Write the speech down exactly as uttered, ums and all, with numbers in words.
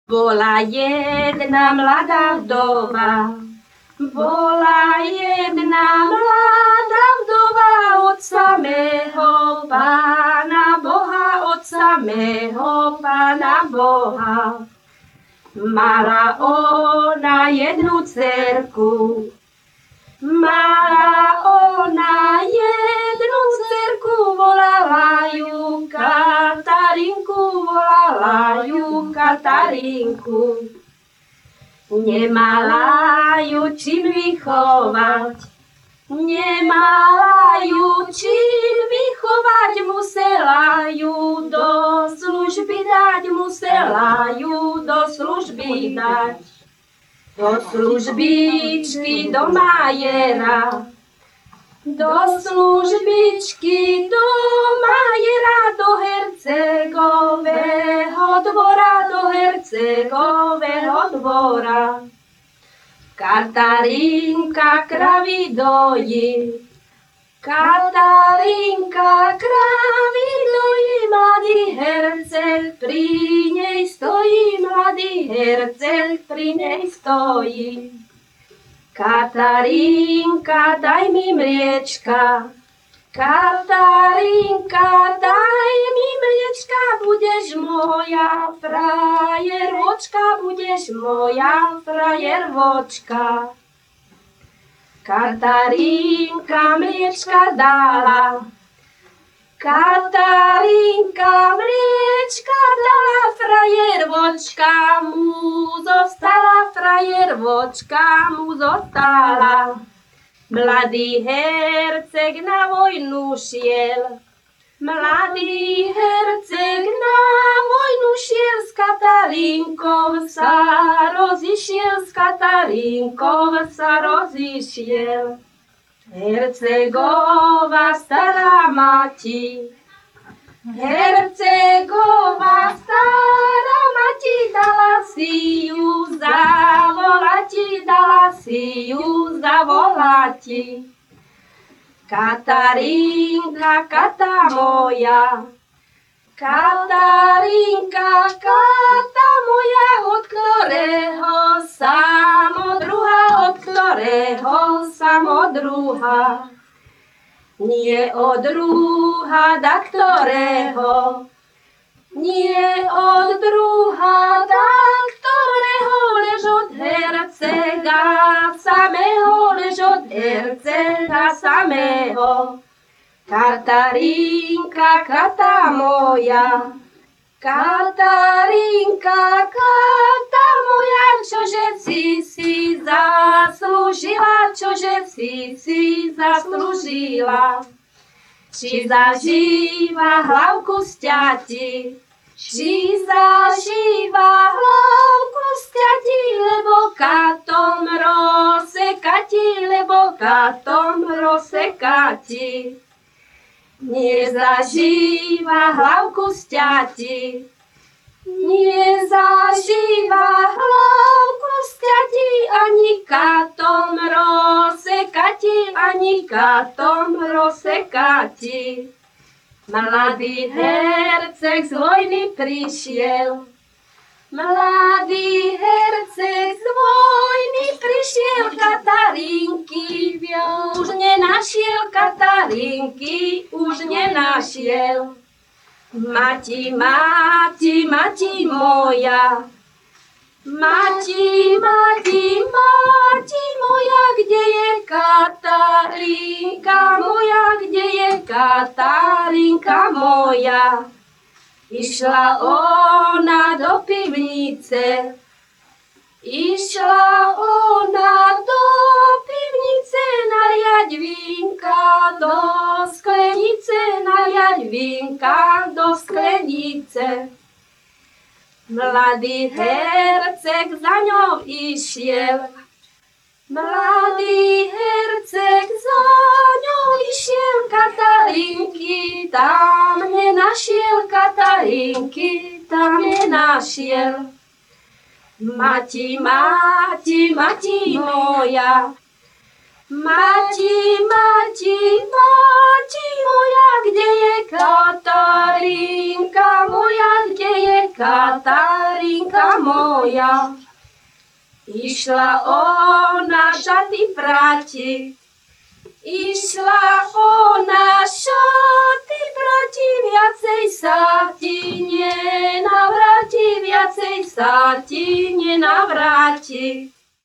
Bola jedna mladá vdova, bola jedna mladá vdova od samého Pána Boha, od samého Pána Boha. Mala ona jednu dcerku, mala ona jednu dcerku, volala ju Katarinku, volala ju Katarinku. Nemala ju čím vychovať, nemala ju čím vychovať, musela ju do služby dať, musela ju do služby dať. Do službičky do majera, do službičky do majera, do Hercegového dvora, do Hercegového dvora. Katarinka kravy dojí, Katarinka kravy dojí, mladý herceg pri nej stojí, mladý herceg pri nej stojí. Katarinka, daj mi mliečka, Katarinka, daj mi mliečka, budeš moja frajervočka, budeš moja frajervočka. Katarinka mliečka dala, Katarinka mliečka dala, frajervočka mu zostala, frajervočka mu zostala. Mladý herceg na vojnu šiel, mladý herceg na vojnu šiel, s Katarinkou sa rozišiel, s Katarinkou sa rozišiel. Hercegová stará mati, Hercegová stará mati, dala si ju zavolati, dala si ju zavolati. Katarinka, kata moja, Katarinka, kata moja, od ktorého samodruha, od ktorého samodruha. Nie od druha, da ktorého, nie od druha, da ktorého, lež od hercega samého, lež od hercega samého. Katarinka, kata moja, Katarinka, kata moja, čože si si zaslúžila, čože si si zaslúžila. Či zažíva hlavku sťati, či zažíva hlavku sťati, lebo katom rozsekati, lebo katom rozsekati. Nezažíva hlavku sťati, nezažíva hlavku sťati, ani katom rozsekati, ani katom rozsekati. Mladý herceg z vojny prišiel, mladý herceg z vojny prišiel, Katarinky už nenašiel, Katarinky už nenašiel. Mati, mati, mati moja, mati, mati, mati moja, kde je Katarinka moja, kde je Katarinka moja. Išla ona do pivnice, išla ona do pivnice, naliať vínka do sklenice, naliať vínka do sklenice. Mladý herceg za ňou išiel, mladý herceg za ňou išiel, Katarinky tam nenašiel, Katarinky tam nenašiel. Mati, mati, mati moja, Mati, mati, mati moja, kde je Katarínka moja, kde je Katarínka moja? Išla ona šaty prati, išla ona šaty prati, viacej sa ti nenavráti, viacej sa ti nenavráti.